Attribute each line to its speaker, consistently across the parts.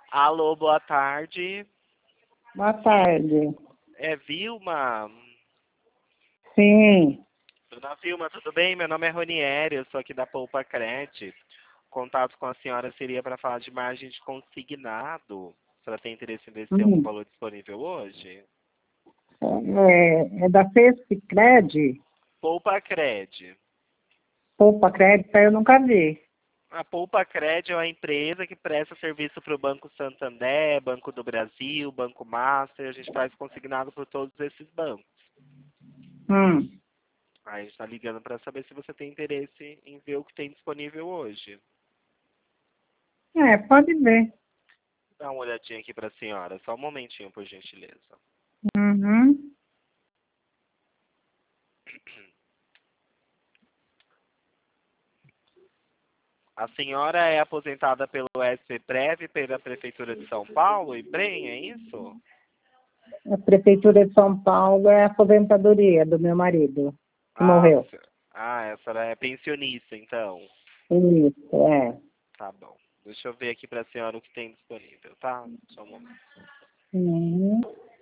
Speaker 1: Alô, boa tarde.
Speaker 2: Boa tarde.
Speaker 1: É Vilma?
Speaker 2: Sim.
Speaker 1: Dona Vilma, tudo bem? Meu nome é Ronieri, eu sou aqui da Poupa Cred. Contato com a senhora seria para falar de margem de consignado. A senhora tem interesse em ver se tem algum
Speaker 2: Hum.
Speaker 1: valor disponível hoje?
Speaker 2: É da Cred?
Speaker 1: Poupa Cred.
Speaker 2: Poupa Crédito, eu nunca vi.
Speaker 1: A Poupa Cred é uma empresa que presta serviço para o Banco Santander, Banco do Brasil, Banco Master. A gente faz consignado por todos esses bancos.
Speaker 2: Hum.
Speaker 1: Aí a gente está ligando para saber se você tem interesse em ver o que tem disponível hoje.
Speaker 2: Pode ver.
Speaker 1: Dá uma olhadinha aqui para a senhora. Só um momentinho, por gentileza.
Speaker 2: Uhum.
Speaker 1: A senhora é aposentada pelo SPPrev, pela Prefeitura de São Paulo, e Brem, é isso?
Speaker 2: A Prefeitura de São Paulo é a aposentadoria do meu marido, que
Speaker 1: Ah,
Speaker 2: morreu.
Speaker 1: a senhora é pensionista, então.
Speaker 2: Isso,
Speaker 1: Tá bom. Deixa eu ver aqui para a senhora o que tem disponível, tá? Só um momento.
Speaker 2: Uhum.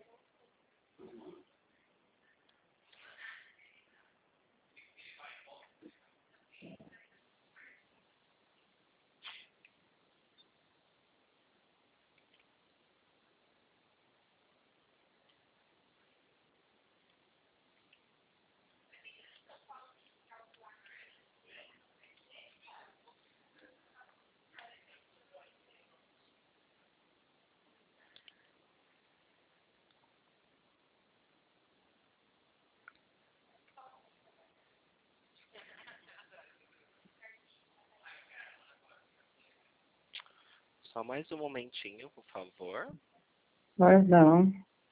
Speaker 1: Só mais um momentinho, por favor.
Speaker 2: Pois não.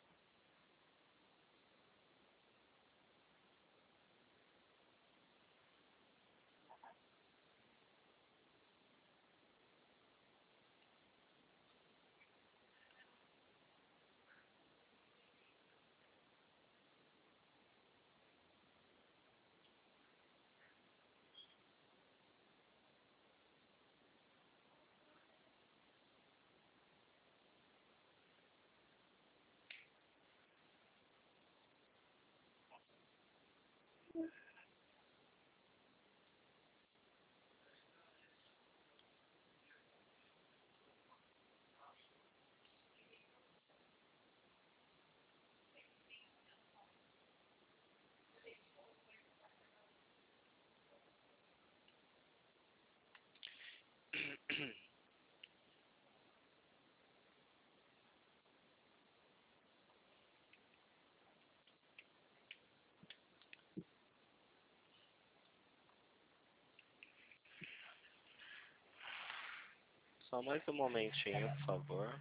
Speaker 1: Só mais um momentinho, por favor.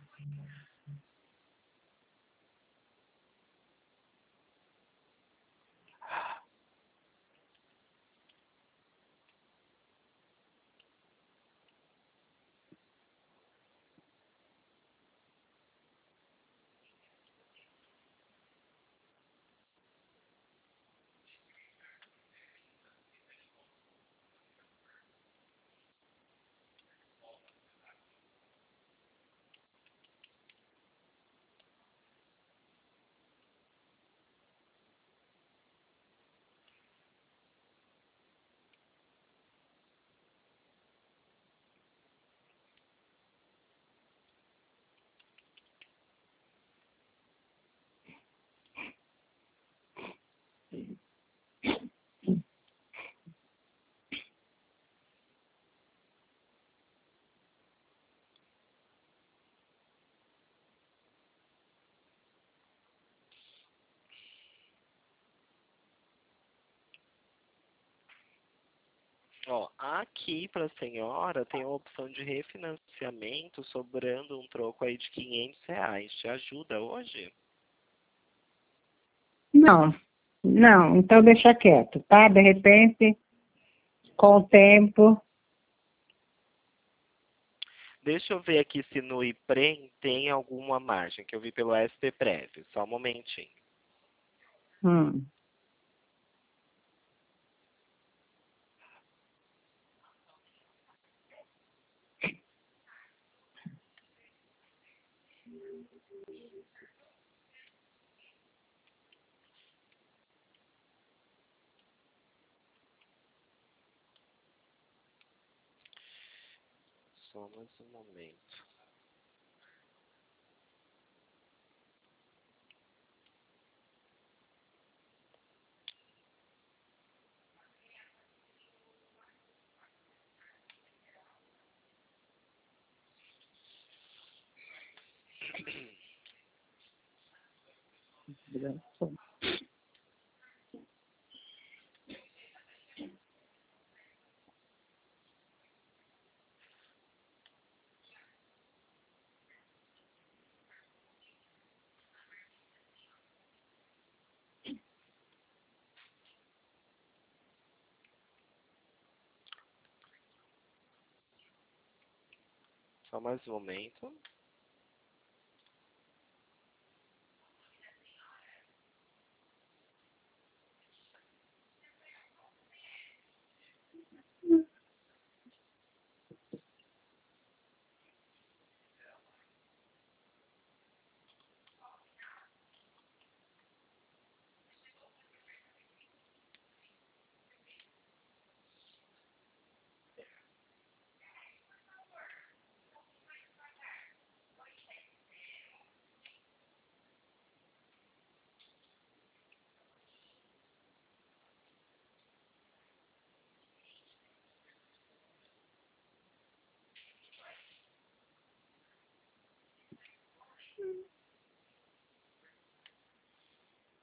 Speaker 1: Ó, aqui para a senhora tem a opção de refinanciamento sobrando um troco aí de R$ 500. Te ajuda hoje?
Speaker 2: Não, não. Então deixa quieto, tá? De repente, com o tempo.
Speaker 1: Deixa eu ver aqui se no IPREM tem alguma margem, que eu vi pelo SPPrev. Só um momentinho.
Speaker 2: Hum.
Speaker 1: Só mais um momento. Só mais um momento.